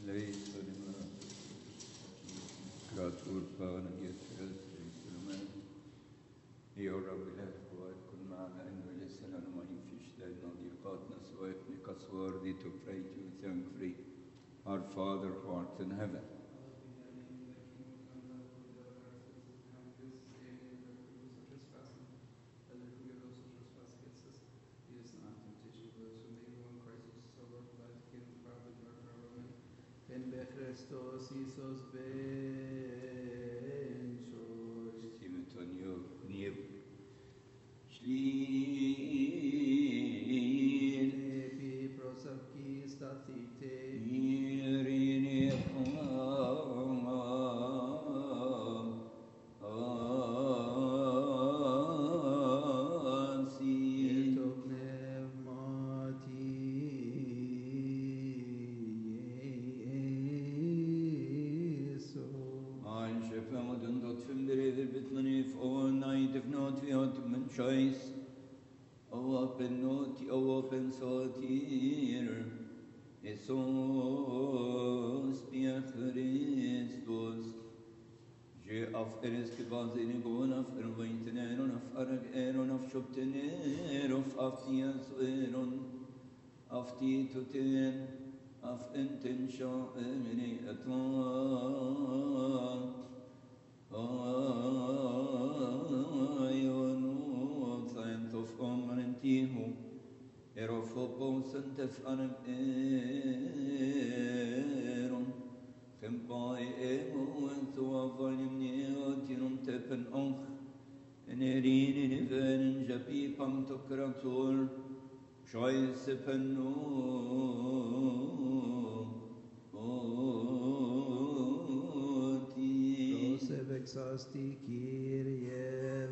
Kreatur Bana Getirs Instrument. يا رب إله قوات كن معنا إنه لسنا نمين في شدائنا ضيقاتنا سواتنا كسوار thee to pray to you thankfully. Our Father who art in heaven. Christos Isos ben Shosh Timotonio Nib Shlin Epi prosapki statite Irene Eto pneumati Jesu Ein Schöpfer und dort fünf Brüder bitten if all night if not we ought men choice. Open not open sotir. Jesus Pierre Christus. Je af erskebaz in gon af erwintenen af arg af shoptenen af tias af tituten af intention emini atlan ayonu thaint of omrentihu erofopos antef anam eron Kempai emo en tuavanim neotinum tepen onch en erin in evenen japi pantokrator Scheiße penno oti Joseph exasti Kyrie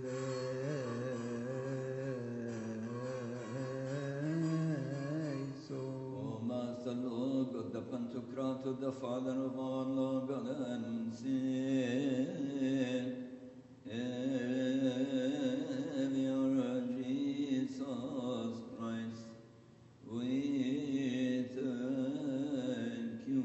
eleison. O Master Lord God, the Pantocrator, the Father of all Lord God and sin. Savior Jesus Christ, we thank you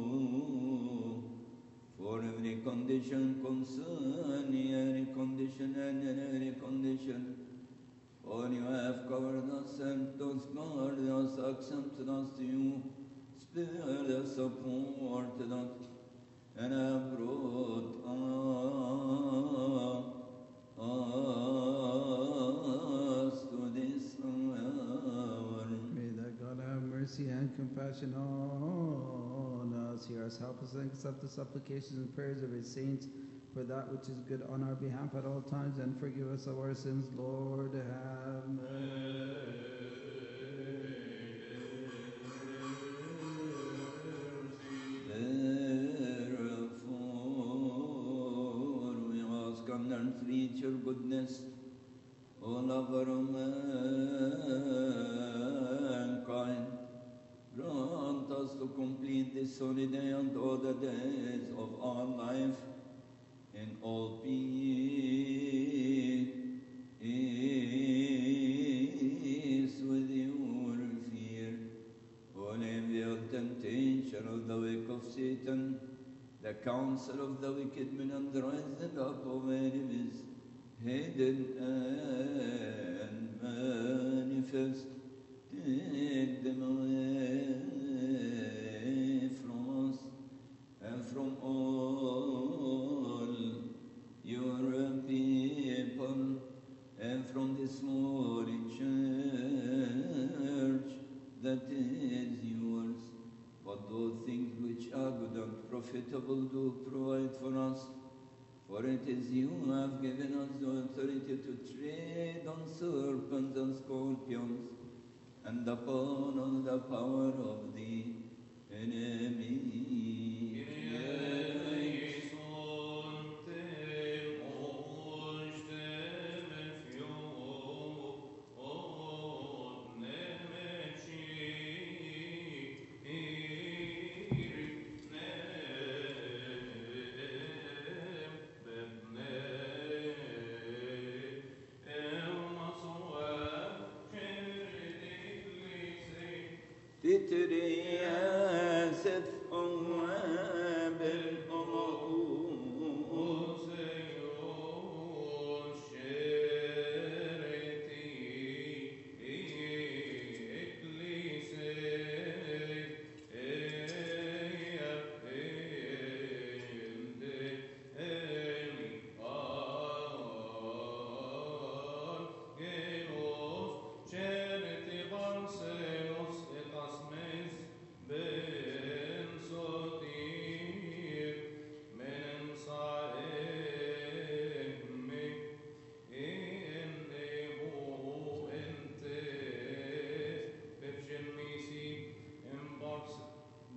for every condition, concern, every condition and in every condition. For you have covered us, helped us, guarded us, accepted us to you, spared us, supported us, and have brought us to this hour. May that God have mercy and compassion on us. Hear us, help us, and accept the supplications and prayers of his saints for that which is good on our behalf at all times, and forgive us of our sins, Lord. Have Therefore, we ask and entreat your goodness, O lover of mankind. Grant us to complete this holy day and all the days of our life in all peace with your fear. Only the temptation of the wick of Satan, the counsel of the wicked men and the rising up of enemies, hidden and manifest, take them away from us and from all your people and from this holy church that is yours. But those things which are good and profitable do provide for us. For it is you who have given us the authority to tread on serpents and scorpions and upon all the power of the enemy. Titriaseth on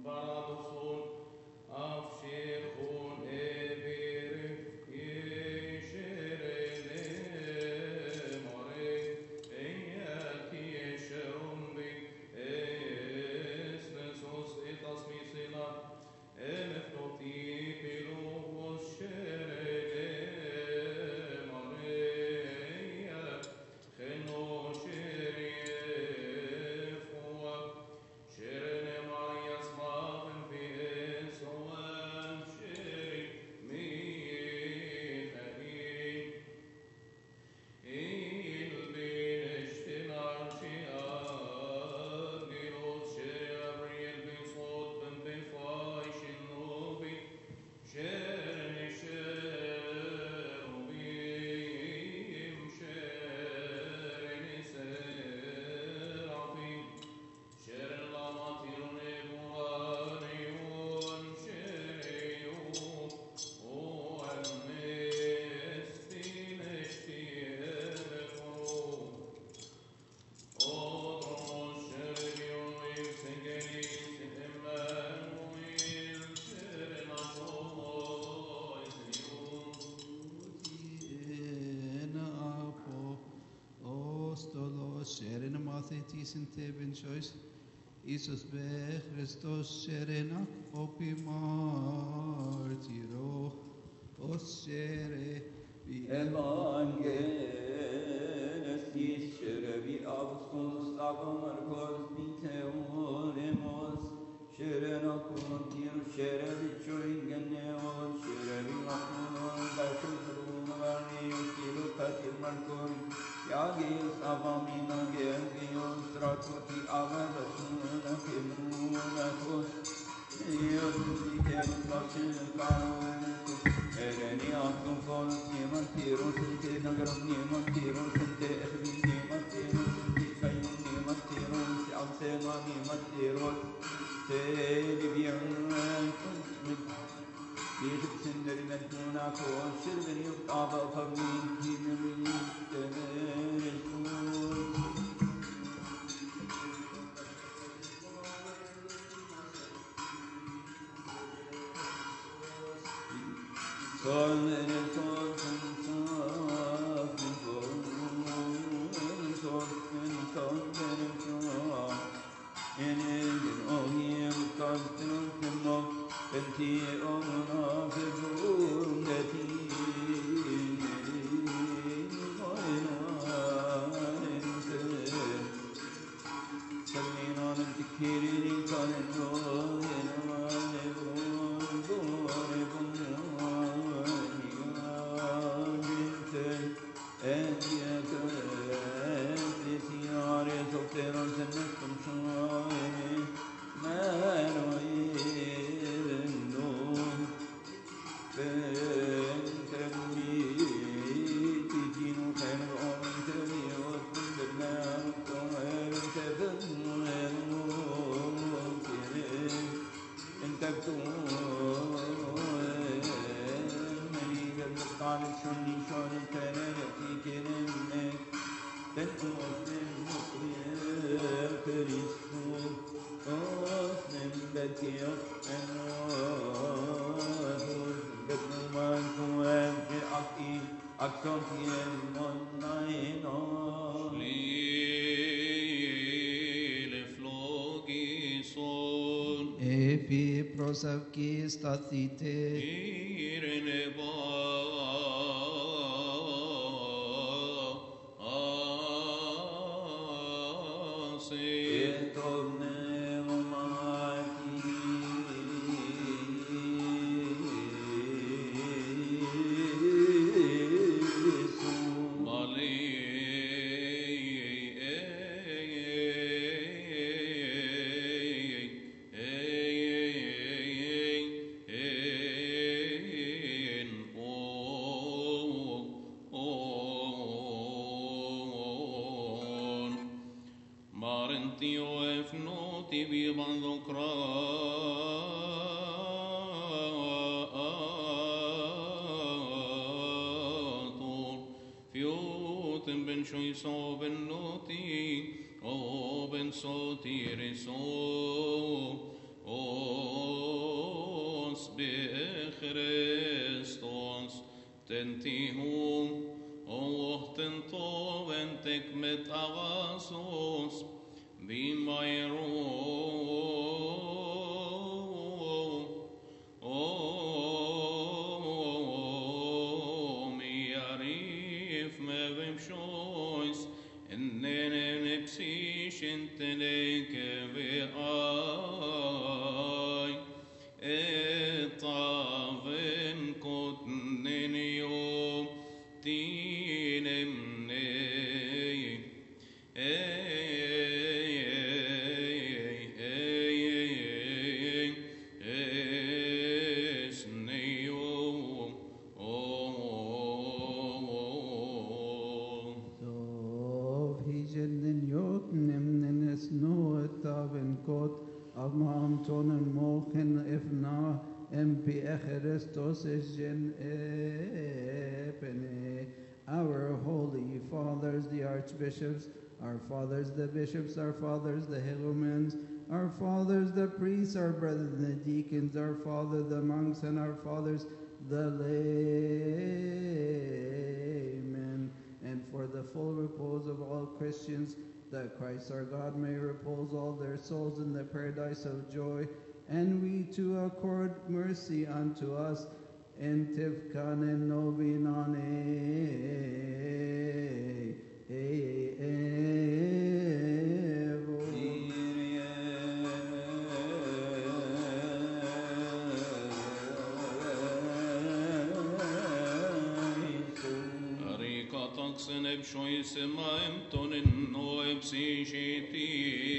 Sinte ben choice Isus be Christos serena opi martiro osere Evangelis Sherevi Apostolus Abamarcos Viteoremos Sherena Contir Sherevi Choringeneos Sherevi Macron Bashutun Varius Kilopatir Marcon Yagis Avamina Gevios Trakuti Avavasuna Kimunatos Yosutikem Lasin Karon Ereni aklım fon, niman tirun sente, nagaram niman tirun sente, ehmin niman tirun sente, kayyum niman tirun, si amsema niman tirun, se libyan kuntmin, yedip sinlerinden duna koşur, beni yuktaba favmin, kimimi teresul. Sol verir sol Epi prosavki statite Ben soti reso Christos tentihum och tentoven tekmet agasos bimairo miarif mevim shois ennene nepsish enteleke ve'ai etavem kotnenio tinemne Dov hijen jot nemnenes no taven kot amam tonen mochen efna empi echerestos esgen epene. Our holy fathers, the archbishops, our fathers, the bishops, our fathers, the hegumens, our fathers, the priests, our brothers, the deacons, our fathers, the monks, and our fathers, the laymen, and for the full repose of all Christians, that Christ our God may repose all their souls in the paradise of joy, and we too accord mercy unto us, and tifkanen novinane. Arikataksene bshoisemaim tonin noem sishiti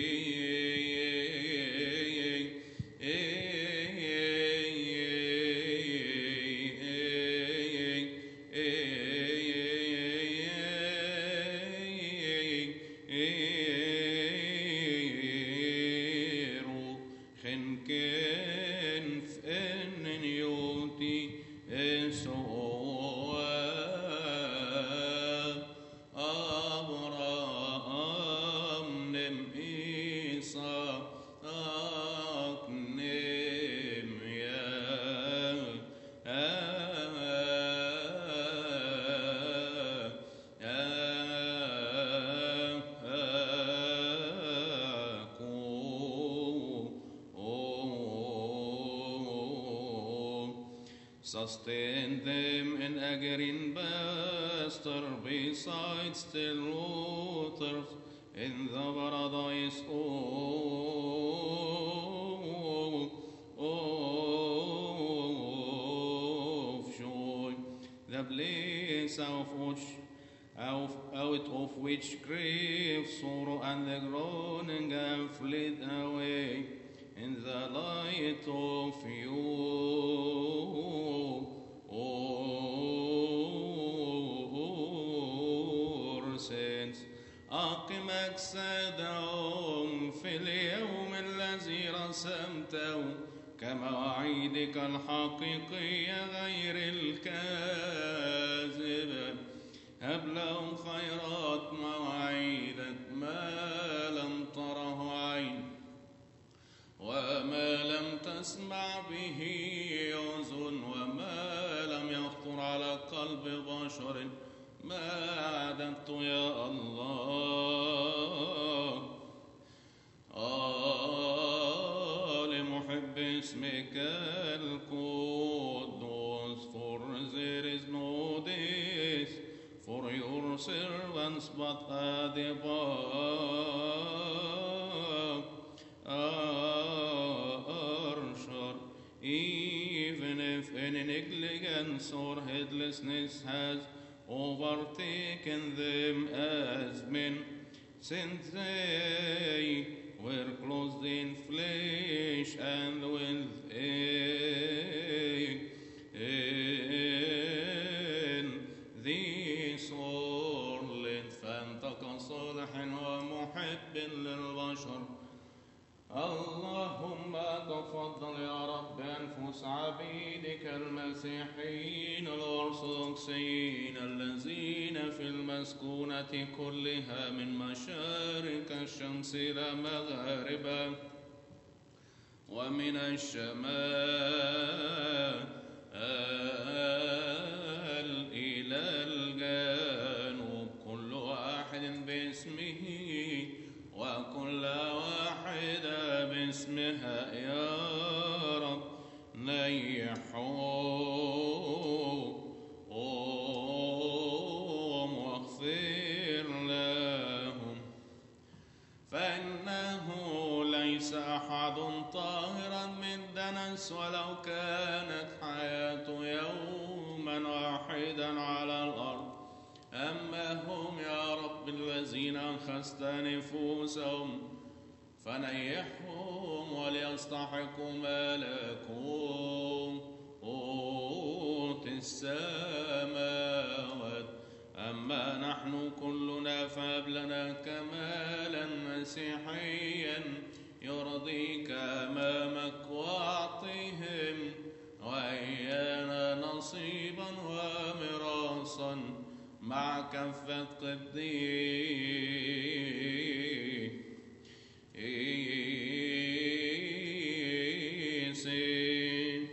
Sustain them in Agarin Bester beside still waters in the paradise of joy, the place out of which grief, sorrow, and the groaning have fled away in the light of your saints. أقم أجسادهم في اليوم الذي رسمته كمواعيدك الحقيقية غير الكاذبة. هب لهم خيرات مواعيدك ما لم تره عين وما لم تسمع به أذن وما لم يخطر على قلب بشر ما أعددت يا الله لمحب اسمك القدوس. For there is no days for your servants but at the above even if any negligence or heedlessness has overtaken them as men, since they were clothed in flesh and with this world فانت كصالح ومحب للبشر. اللهم تفضل يا رب أنفس عبيدك المسيحيين الأرثوذكسيين الذين في المسكونة كلها من مشارق الشمس إلى مغاربها ومن الشمال إلى الجنوب كل واحد باسمه وكل واحدة باسمها يا رب نيحوا واغفر لهم فإنه ليس أحد طاهرا من دنس ولو كانت حياته يوما واحدا على الأرض أما هم يا رب الذين أنخست نفوسهم فنيحهم وليستحقوا ملكوت السماوات أما نحن كلنا فهب لنا كمالا مسيحيا يرضيك أمامك وأعطهم وإيانا نصيبا وميراثا مع كفة قديسين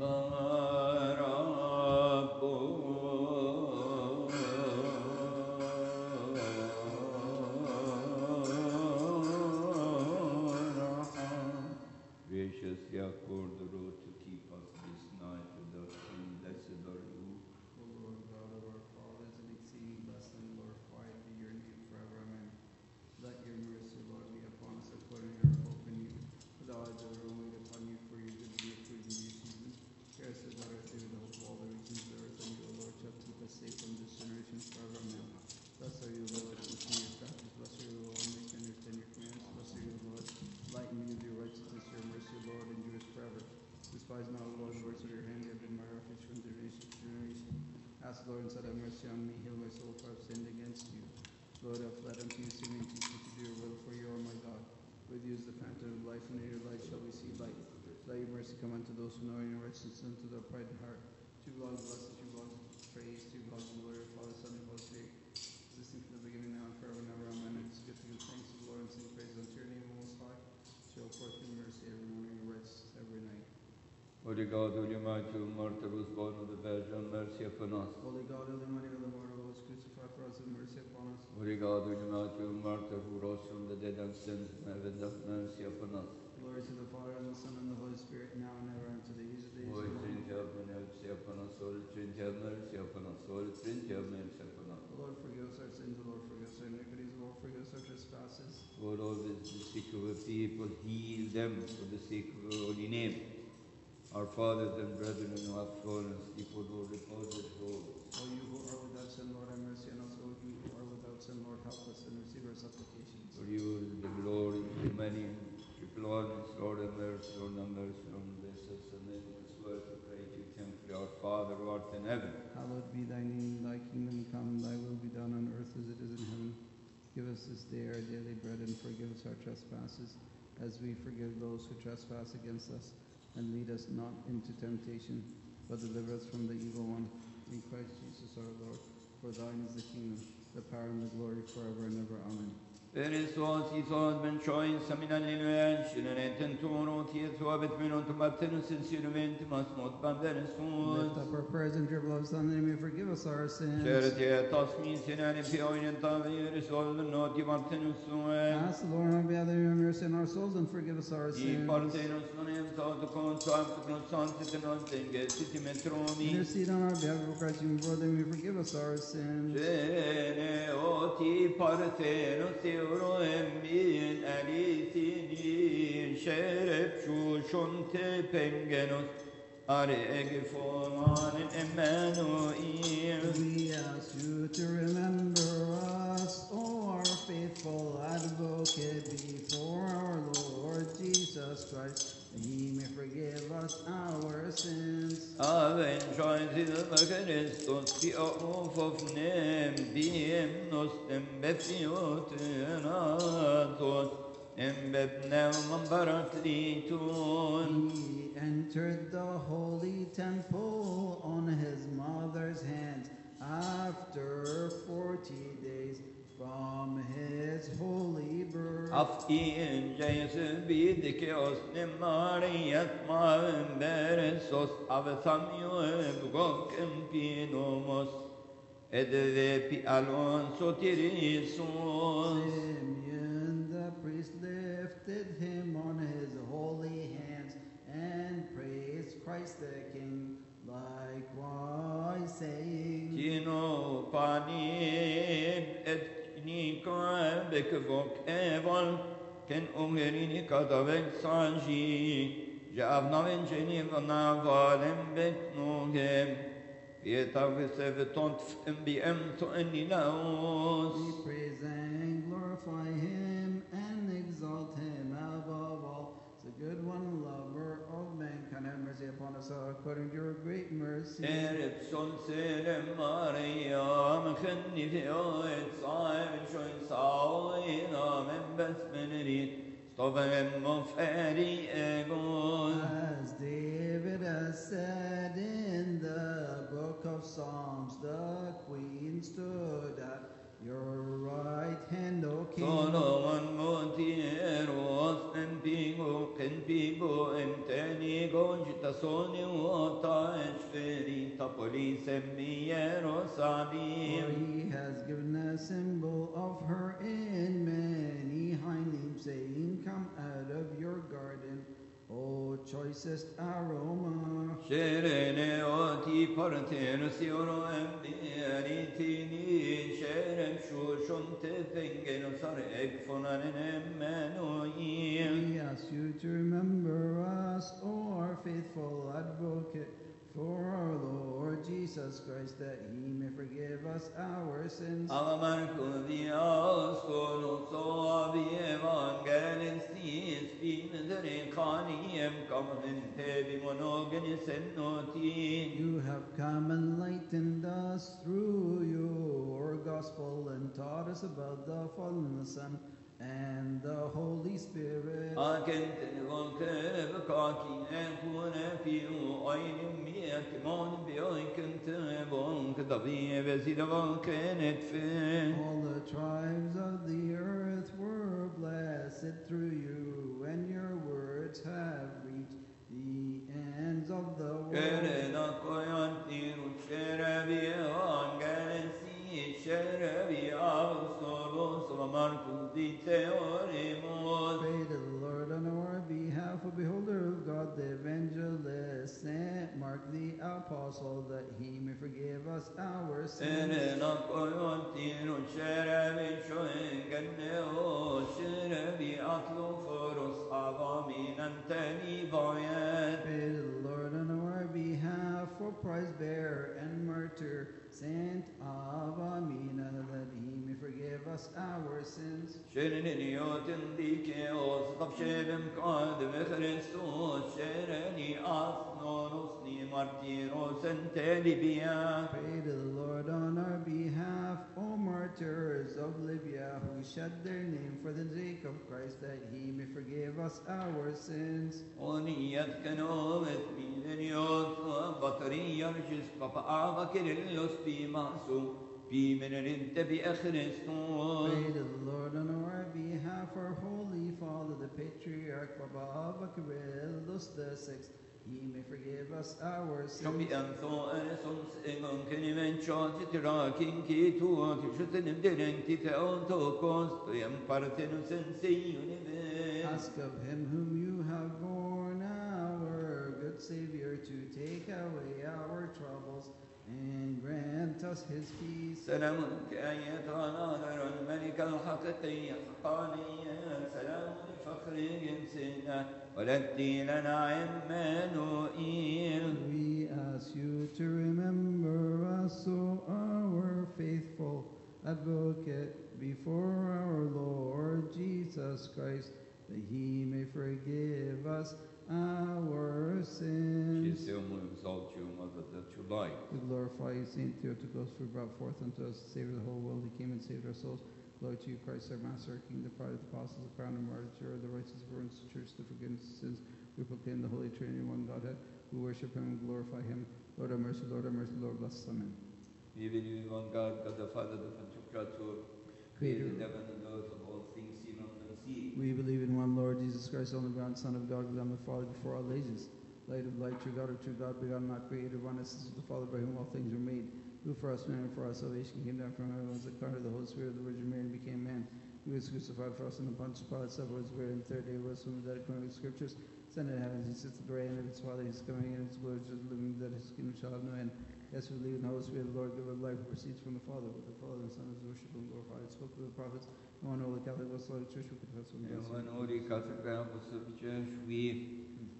Gracious Yaakov, the road to keep us this night without sin, blessed are you. O Lord God of our fathers, and exceeding blessed and glorified be your name forever. Amen. Let your mercy, Lord, be upon us according to our hope in you. Put our eyes of our own wait upon you, for your good to be approved in due season. Hear us, let us do the hope of all the regions of the earth, and you, O Lord, shall keep us safe from this generation forever. Amen. Blessed are you, Lord, listen to your statutes. Blessed are you, Lord, make to understand your commands. Blessed are you, Lord, lighten me with your righteousness, your mercy, Lord, endures forever. Despise not, O Lord, the works of your hand. You have been my refuge from generation to generation. Ask, Lord, and said, have mercy on me. Heal my soul, for I have sinned against you. Lord, I have fled unto you, singing, teach me to do your will, for you are my God. With you is the fountain of life, and in your light shall we see light. Let your mercy come unto those who know your righteousness, and to their pride and heart. To God blessed, to God praise, to God the glory, Father, Son, and Holy Spirit. Existing from the beginning, now and forever and ever. Amen. It is good to give thanks to the Lord and sing praises unto your name, Most High. Show forth your mercy every morning, your righteousness every night. Holy God, Holy Mighty, O Martyr, who was born of the Virgin, mercy upon us. Holy God, Holy Mary, Holy Mother, who was crucified for us, have mercy upon us. Holy God, Holy Mighty, O Martyr, who rose from the dead and sins in heaven, have mercy upon us. Glory to the Father, and the Son, and the Holy Spirit, now and ever, and to the age of days. Holy Amen. Trinity, have mercy upon us. Holy Trinity, have mercy upon us. Holy Trinity, have mercy upon us. The Lord forgive us our sins, the Lord forgive us our iniquities, the Lord forgive us our trespasses. Lord, always the sick of the people, heal them for the sake of your holy name. Our fathers and brethren who have fallen asleep, O Lord, repose their souls. O you who are without sin, Lord, have mercy on us. O you who are without sin, Lord, help us and receive our supplications. For you is the glory, the many, triple honors, Lord, have mercy, Lord, have mercy, Lord, bless us, and let us swear to pray to you, thankfully, our Father, who art in heaven. Hallowed be thy name, thy kingdom come, thy will be done on earth as it is in heaven. Give us this day our daily bread, and forgive us our trespasses, as we forgive those who trespass against us. And lead us not into temptation, but deliver us from the evil one. In Christ Jesus our Lord. For thine is the kingdom, the power, and the glory forever and ever. Amen. Peristos isos ben choice aminan linuention and ententuro tiet suabit minutum abtenus in sinumentum asmot banderesus. Lift up our prayers and your beloved Son, that he may forgive us our sins. Charity tos min sinani pioin and taviris olven noti abtenus Ask the Lord on behalf of your mercy in our souls, and forgive us our I sins. partenos nonem tauto conto amtucnos santit non tengesiti metromi. Intercede on our behalf of Christ, you brother, and forgive us our sins. Gene oti partenos euro emmin alitini şerep şu şonte pengenos arege forman Emmanuel. We ask you to remember us, O our faithful advocate, before our Lord Jesus Christ, that he may forgive us our sins. Aven joined Christos the oath of name biem nos embefiotenatos embebneum barakliton. He entered the holy temple on his mother's hands after 40 days from his holy birth. Aftin Jesus bidikeos nemariat maen beresos avethamiu gokem pinomos edve pi alon sotirisos. Simeon the priest lifted him on his holy hands and praised Christ the King, likewise saying, Kino panib et nika bekvok eval ken ungerini kadavek sanji javnaven jeni vanavalem beknogem Pietav sevetont mbm to we enilaos. praise and glorify him and exalt him above all. The good one, lover of mankind, have mercy upon us all according to your great mercy. Erep son selem Maryam khenni fi oet sahib shoin saoina men besmeneri stovem moferi egon. As David has said in the book of Psalms, the queen stood at your right hand, O King. Solomon motieros en pigo enteni gojta soni ota esferi tapoli semiero For sadim. he has given a symbol of her in many high names, saying, Come out of your garden, O choicest aroma. Sherene oti parteno sioro embiaritini sherem shushun tefengeno sar egfonanen menoim. We ask you to remember us, O our faithful advocate, for our Lord Jesus Christ, that he may forgive us our sins. Alamarco dios kono so abi evangelis tis bimedere kaniem kamen tebi monogenes enoti. You have come and enlightened us through your gospel and taught us about the fallen Son and the Holy Spirit. Akent volke bekaki ekune piu aynim miek mon bioy kent bonk davi vezida volke netfe. All the tribes of the earth were blessed through you, and your words have reached the ends of the world. Kerena koyantiru sherebi angelesi sherebi avsoros lamarku di teorimos. Pray to the Lord on our behalf, O beholder of God, the evangelist, Saint Mark the apostle, that he may forgive us our sins. Kerena koyantiru sherebi shoengeneo sherebi atlu foros avamin anteni boyen. Pray to the Lord on our behalf, for prize bearer and martyr, Saint Avamina, that he may forgive us our sins. Shereni otin dikeos tapshevim kad vechristos shereni asnoros ni martiros enteli bia. Pray to the Lord on our behalf, O martyrs of Libya, who shed their name for the sake of Christ, that he may forgive us our sins. Oniyat kanovet mileniot batteria regis papa ava kirillos pimasu pimenerinte bi echristos. Pray to the Lord on our behalf, our Holy Father, the Patriarch Baba Abba Kirillus VI, he may forgive us our Som sins. bi antho eresons engon kenimen choti tirakin ki tuot shutenim direnti theotokos tuyam partenus sensi universe. Ask of him whom you have borne, our good Savior, to take away our troubles and grant us his peace. سلام كأيتنا نار الملك الحقيقي حقانيا سلام لفخر جنسنا ولدتي لنا عمانوئيل. We ask you to remember us, O our faithful advocate, before our Lord Jesus Christ, that he may forgive us our sins. Still will exalt you, Mother, that you like. We glorify you, Saint Theotokos, who brought forth unto us the Savior of the whole world. He came and saved our souls. Glory to you, Christ, our Master, our King, the pride of the apostles, the crown of martyr, the righteous burns the church, the forgiveness of sins. We proclaim the Holy Trinity, one Godhead. We worship him and glorify him. Lord have mercy, Lord have mercy, Lord bless us. Amen. We believe in one God, God the Father, the Pantocrator, created heaven and earth of all things seen and unseen. We believe in one Lord Jesus Christ, only begotten Son of God, Lamb of Father before all ages. Light of light, true God of true God, begotten, not created, one essence of the Father, by whom all things were made. Who for us men and for our salvation came down from heaven, was incarnate of the Holy Spirit of the Virgin Mary, and became man. He was crucified for us in the Pontius Pilate, suffered, was buried, and the third day rose from the dead according to the Scriptures. Ascended to heaven, he sits at the right hand of his Father. He is coming in his glory, judge the living, that his kingdom shall have no end. Yes, we believe in the Holy Spirit, the Lord, giver of life, who proceeds from the Father, with the Father and Son is worshipped and glorified. Spoke to the prophets, and one holy Catholic Apostolic Church, we confess one And God. one holy Catholic Apostolic Church, we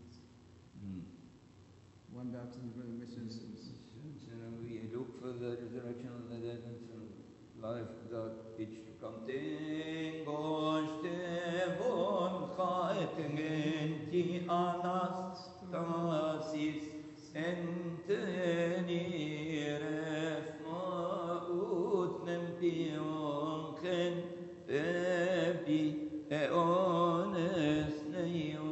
One baptism for the remission of sins. and we look for the resurrection of the dead and life that which to come. Tengoste von Chaetengenti Anastasis Enteniref Maut Nempionchen Febi Eones Neio.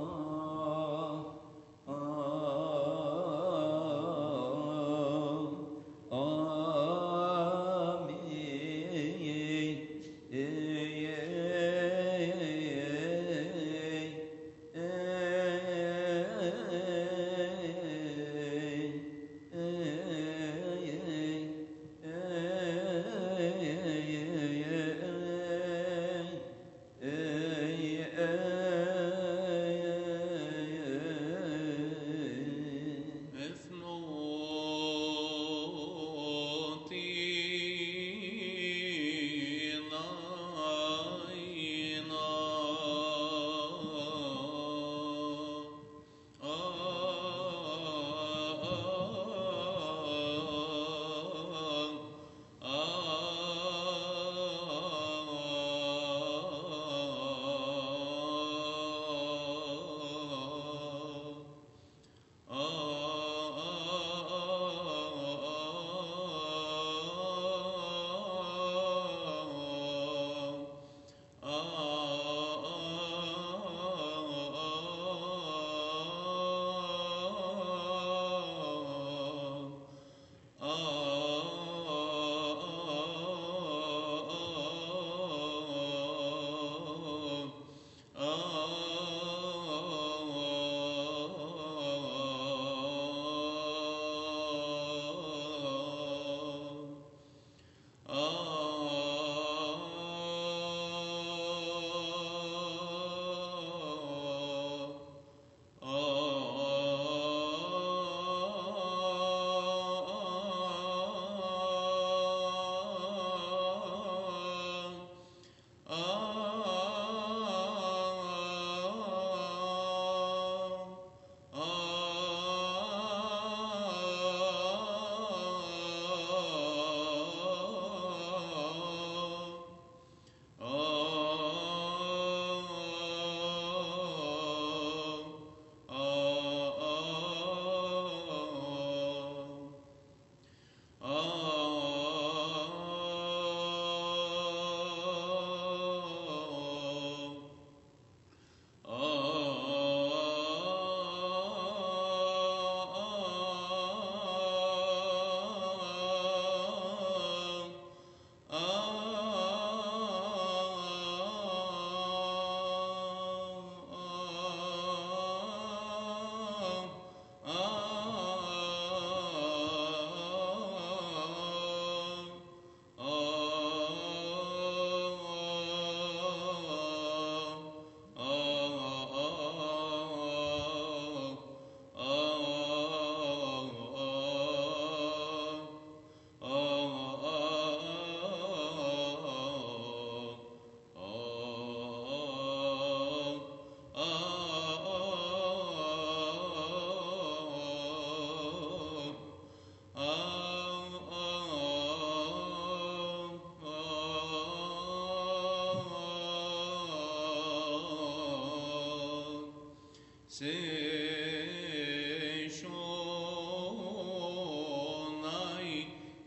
Seshonai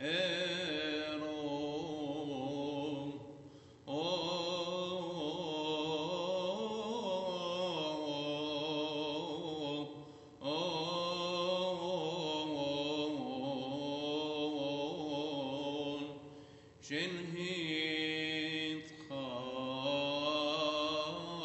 Ero Shenhit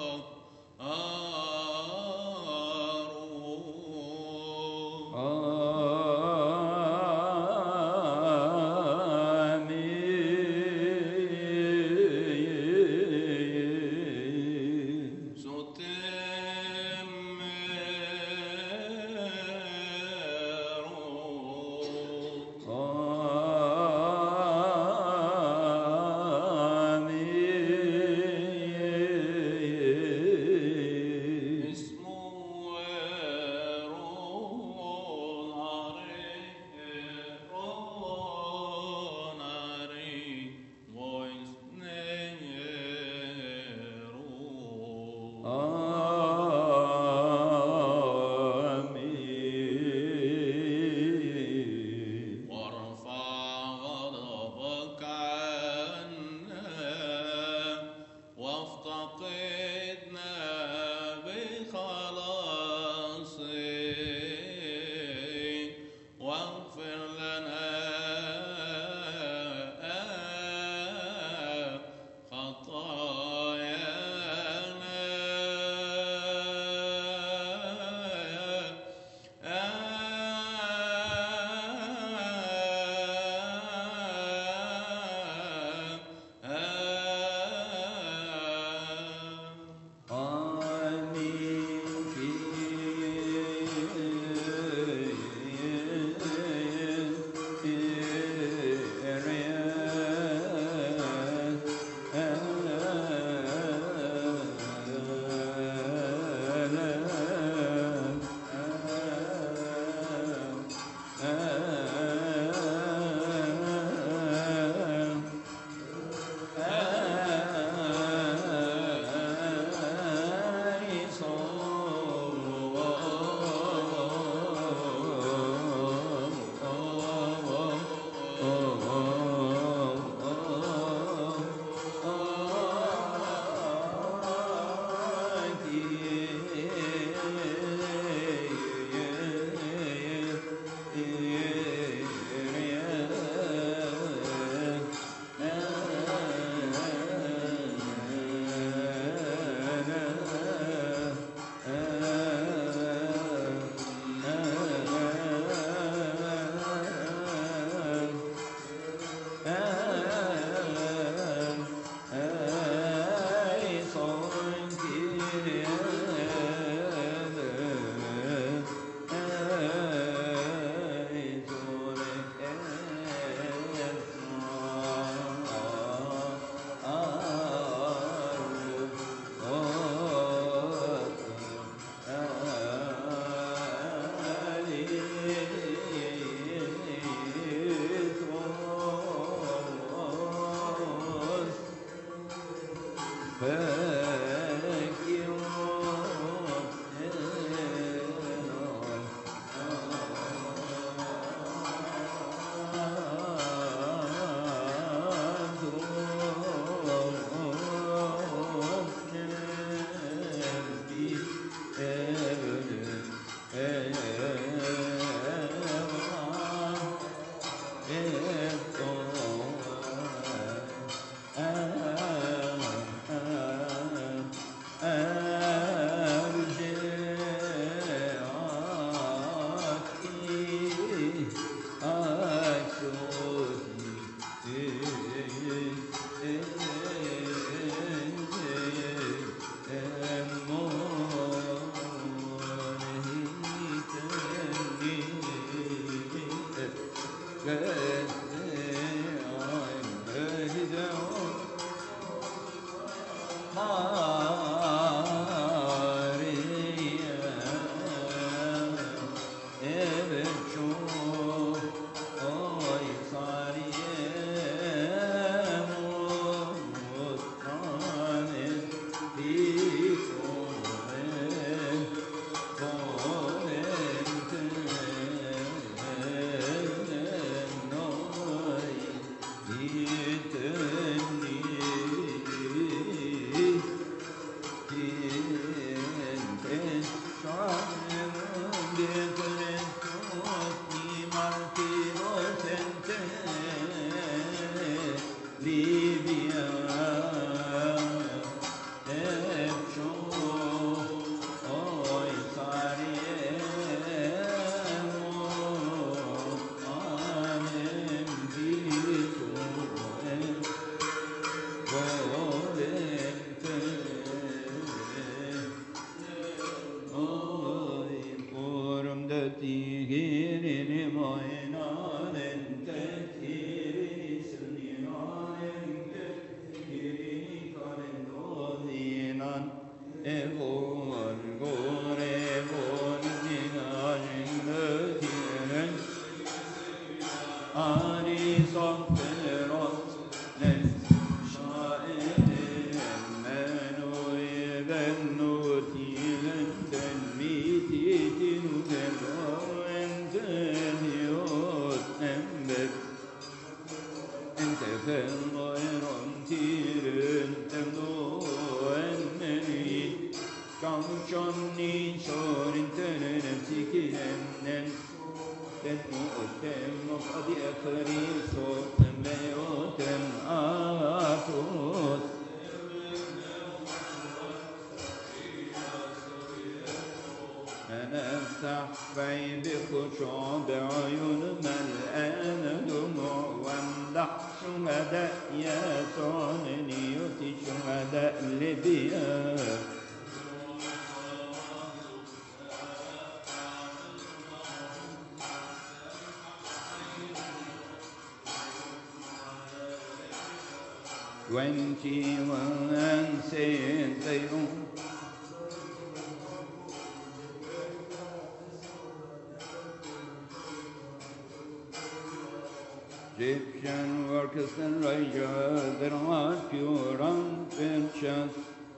Egyptian workers and righteous, their heart pure and righteous.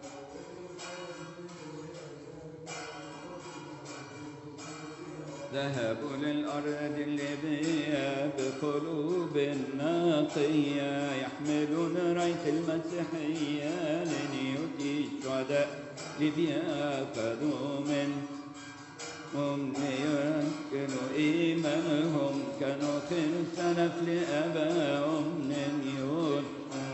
ذهبوا للأرض الليبية بقلوب نقية يحملون راية المسيحية لنيوتي شهداء ليبيا فدوا منهم لينكروا إيمانهم كانوا سلف لآبائهم لنيوت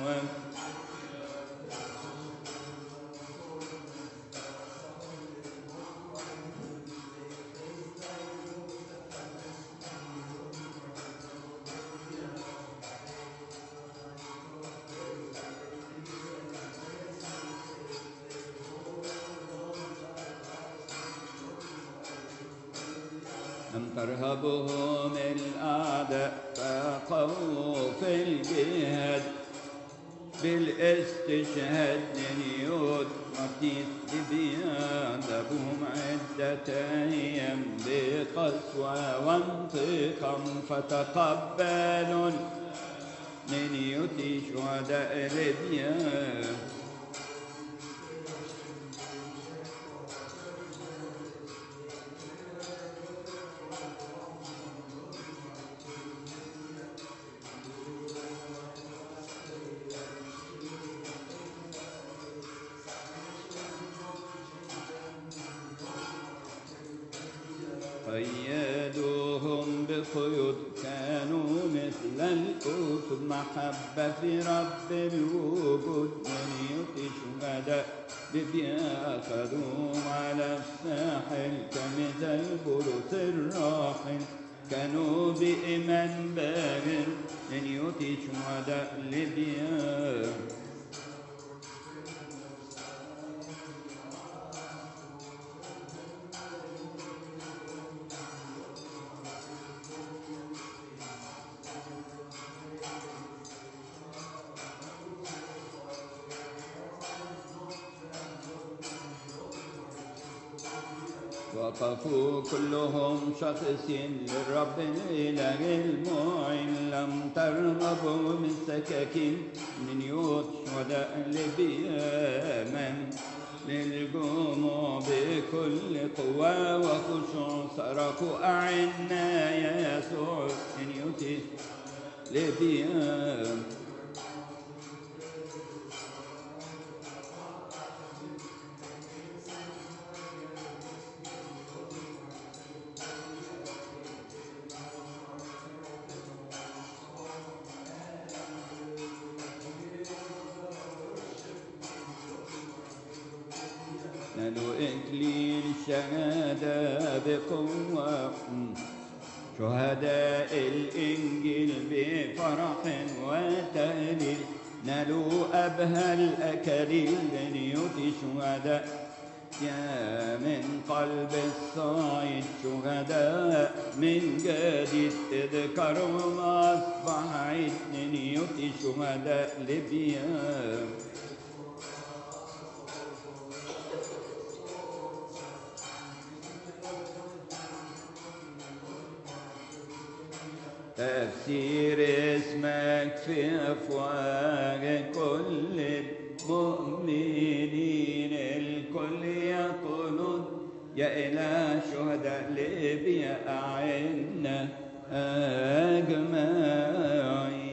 لم ترهبهم الأعداء فقوا في الجهاد بالاستشهاد لنيوت مقديس ليبيا ذبهم عدة أيام بقسوة وانتقام فتقبلوا لنيوت شهداء ليبيا قيدوهم بقيود كانوا مثل الأسد محبة في رب الوجود من يؤتي شهداء ليبيا أخذوهم على الساحل كمثل بولس الراحل كانوا بإيمان باهر من يؤتي شهداء ليبيا وقفوا كلهم شخصين للرب الإله المعين لم ترغبوا من سكاكين من يوت شهداء ليبيا من للجموع بكل قوة وخشوع صرخوا أعنا يا يسوع من يوت ليبيا نالوا إكليل الشهادة بقوة شهداء الإنجيل بفرح وتهليل نالوا أبهى الأكاليل بنيوت شهداء يا من قلب الصعيد شهداء من جديد اذكرهم أصبح عيد بنيوت شهداء ليبيا تفسير اسمك في أفواه كل المؤمنين الكل يقولون يا إله شهداء ليبيا أعنا أجمعين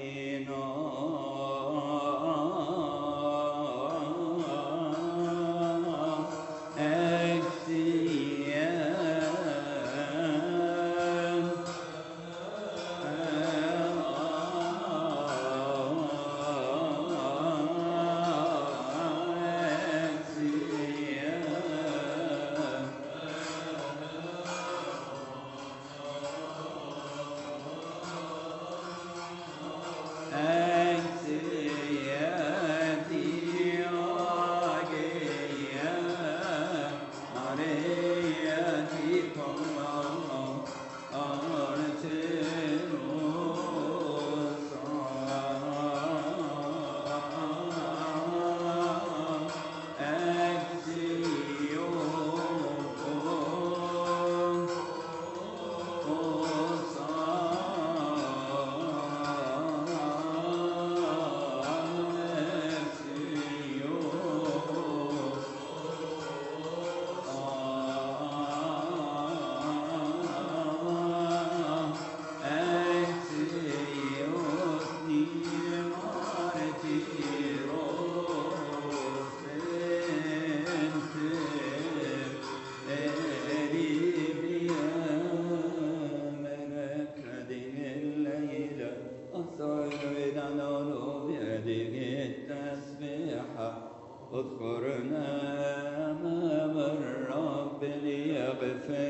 اذكرنا أمام الرب ليغفر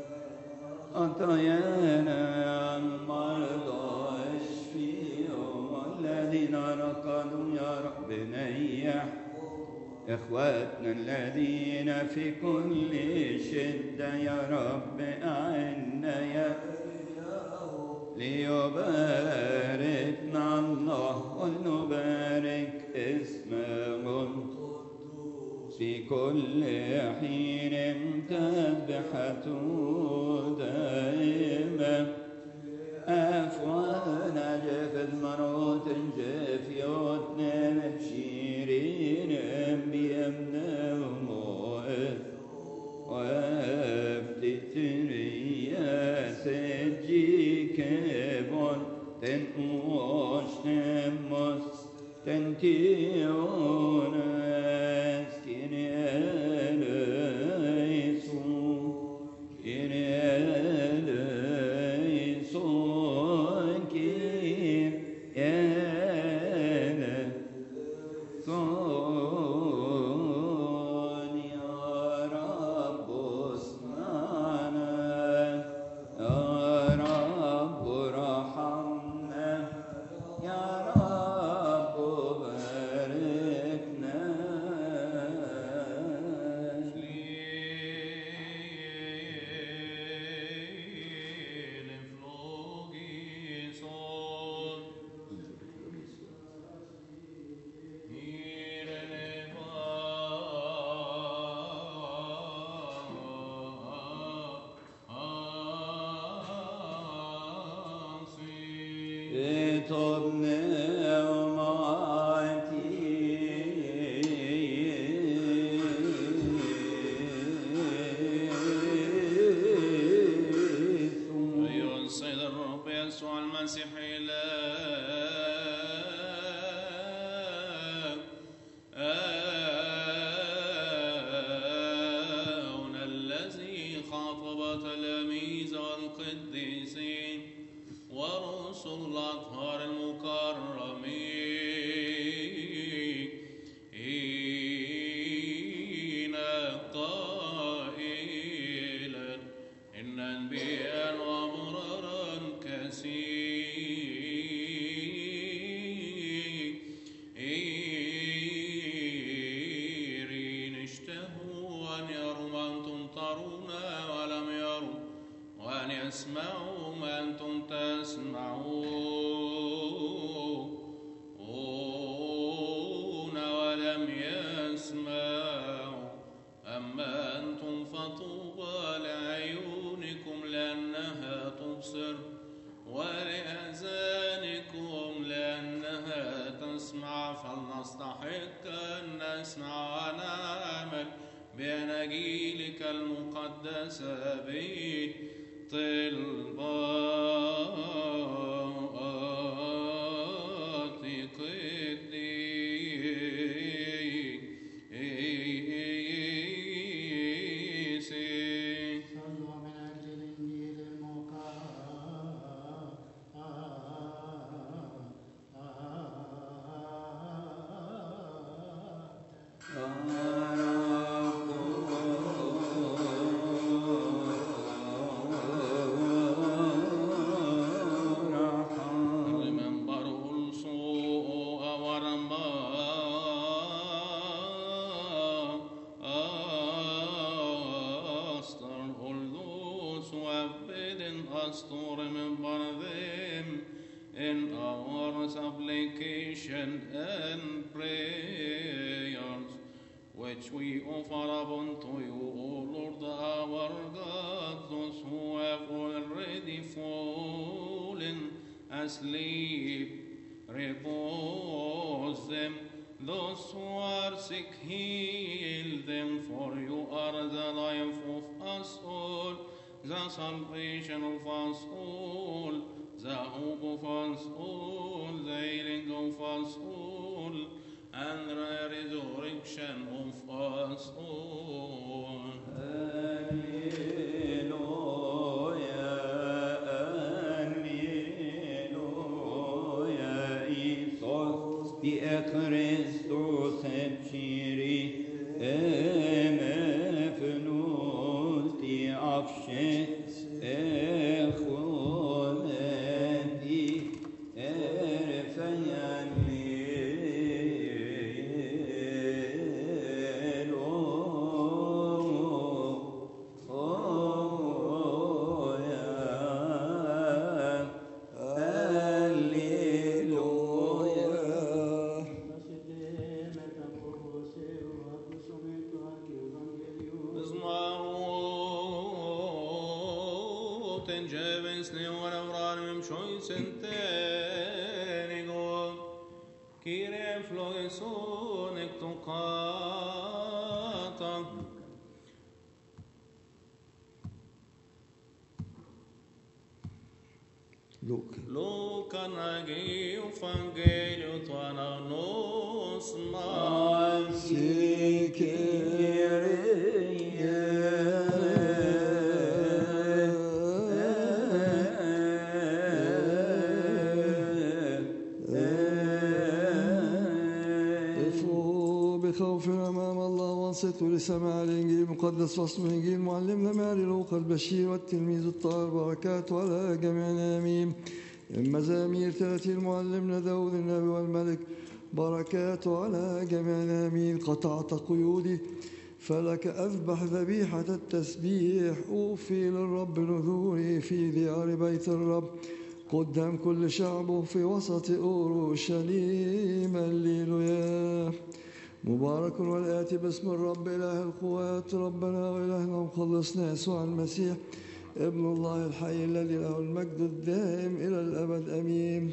خطايانا المرضى اشفيهم والذين رقدوا يا رب نيح إخواتنا الذين في كل شدة يا رب أعنا يا ليباركنا الله ولنبارك اسمه في كل حين تسبحة دائمة أفوانا جفت مروت جفيوت نمشيرين بيمنا وموئف وفتتريا سجيك بون تنوش نمس تنتيون اسكين يسوع أيها السيد الرب يسوع المسيح إلهنا الذي خاطب تلاميذ والقديسين ورسل الأطهار المكرمين قائلا إن أنبياء وأبرارا كثيرين اشتهوا أن يروا ما أنتم ترون ولم يروا، وأن يسمعوا ما أنتم تسمعون ولم يسمعوا. أما أنتم فطوبى لعيونكم لأنها تبصر، ولآذانكم لأنها تسمع. فلنستحق أن نسمع ونعمل بأناجيلك المقدسة بطلبات قديسين. صلوا من أجل الإنجيل Remember also our master, all those who have bidden us to remember them in our supplication and prayers, which we offer up unto you, O Lord our God, those who have already fallen asleep, repose them. Those who are sick, heal them, for you are the life of us all, the salvation of us all, the hope of us all, the healing of us all, and the resurrection of us all. Kristus hebshiri emefnuti afshe echoneti Luca nagi Evangelio tuana nosma بخوف أمام الله وانصتوا لسماع الإنجيل المقدس واسم الإنجيل معلمنا ماري لوقا البشير والتلميذ الطاهر بركاته على جميعنا آمين. المزامير 30 معلمنا داود النبي والملك بركاته على جميعنا آمين. قطعت قيودي فلك أذبح ذبيحة التسبيح أوفي للرب نذوري في ديار بيت الرب قدام كل شعبه في وسط أورشليم. هللويا. مبارك والآتي باسم الرب إله القوات ربنا وإلهنا ومخلصنا يسوع المسيح ابن الله الحي الذي له المجد الدائم إلى الأبد أمين.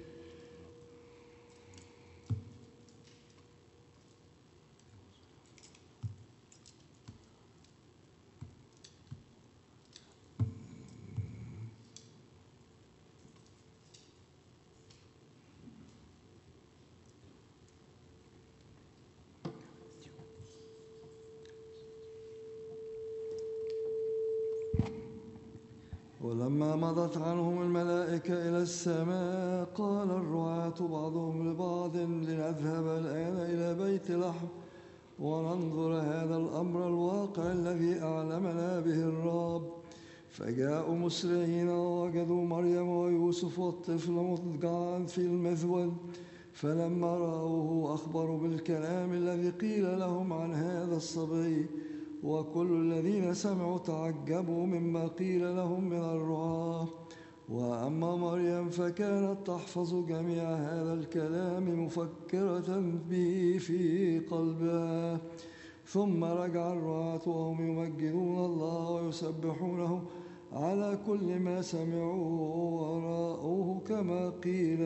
ولما مضت عنهم الملائكة إلى السماء قال الرعاة بعضهم لبعض لنذهب الآن إلى بيت لحم وننظر هذا الأمر الواقع الذي أعلمنا به الرب. فجاءوا مسرعين ووجدوا مريم ويوسف والطفل مضجعا في المذود، فلما رأوه أخبروا بالكلام الذي قيل لهم عن هذا الصبي. وكل الذين سمعوا تعجبوا مما قيل لهم من الرعاة. وأما مريم فكانت تحفظ جميع هذا الكلام مفكرة به في قلبها. ثم رجع الرعاة وهم يمجدون الله ويسبحونه على كل ما سمعوا ورأوه كما قيل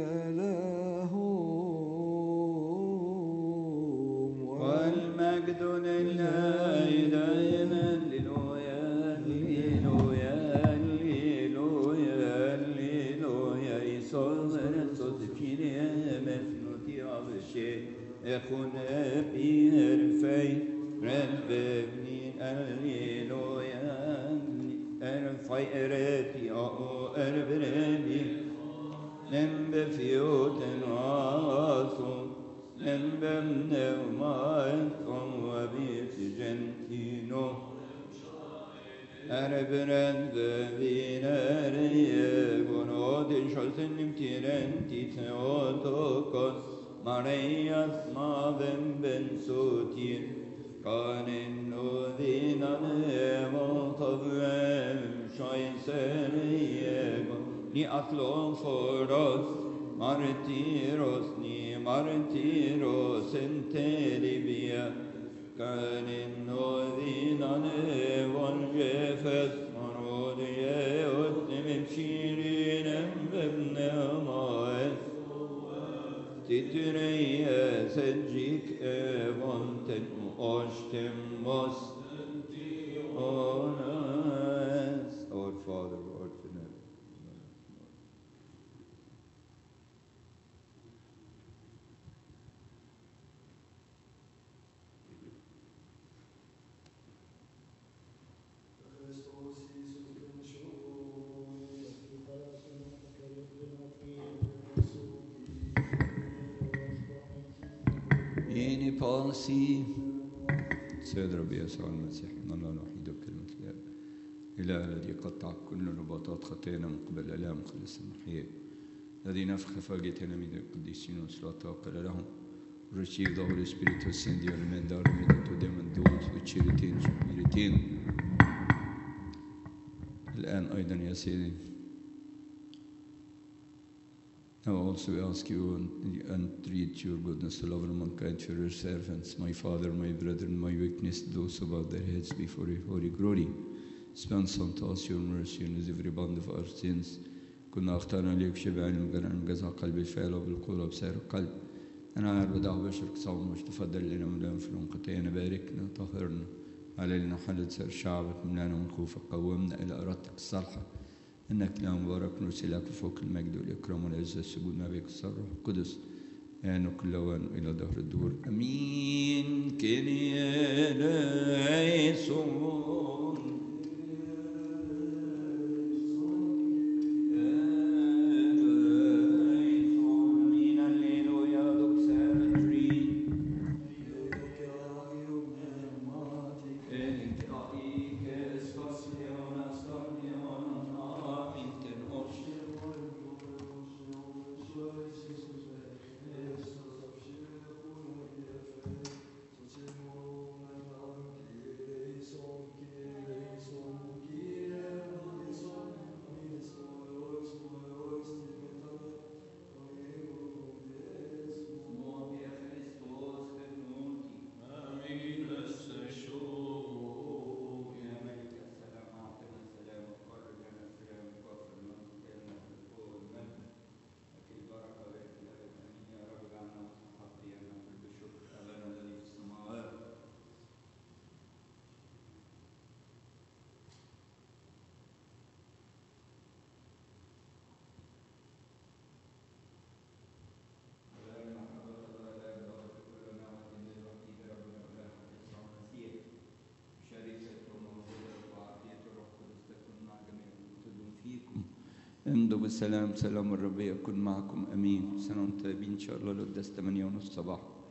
لهم. والمجد لله دائما. هللويا هللويا هللويا هللويا. يسوع رسول فينا مفنوتي عبشي أخون بيرفي رب ابني. هللويا ارفعي ارتي او اربرني نم بفيوتن عاصم بمنوماتكم وبيت جنتينو أربرن ببيناريا بنود شلتن امتيرنتي تيوتوكوس مرياس ما بن سوتير كان النودين مطبعا شايسريا ني أطلون فوروس Martiros entelibia kan innodinane vonjefes morodie otnemim shirinem bebnemaes titreya sejik evonten oshtem mos onas. Our Father, who art in heaven. إني بالسي سيد ربي يسوع المسيح من الله الوحيد بكلمة الآب إله الذي قطع كل رباطات خطايانا من قبل الآلام مخلص المحيا الذي نفخ فوق تلاميذ القديسين وصلاته وقال لهم receive the Holy Spirit who send your men down to them and those which retain should be retained. الآن أيضا يا سيدي Now also we ask you and treat your goodness to love and mankind for your servants, my father, my brother, and my weakness, those who bow their heads before your holy glory. Dispense unto us your mercy and every bond of our sins. كنا اختارنا ليك شبع المجرى جزع قلب الفعل وبالقول وبسعر القلب. أنا عارف بدعو بشرك صوم مش تفضل لنا ولنا في القتين باركنا طهرنا علينا حلت سر شعبك ملنا من خوفك قومنا إلى إرادتك الصالحة. إنك لا مبارك نرسلك فوق المجد والإكرام والعزة السجود ما بك الصالح القدس آن كل وان إلى دهر الدور أمين. كنيا ليسون امضوا بالسلام، سلام الرب يكون معكم. امين. سنة وانتم طيبين ان شاء الله لقداس 8:30 صباحا.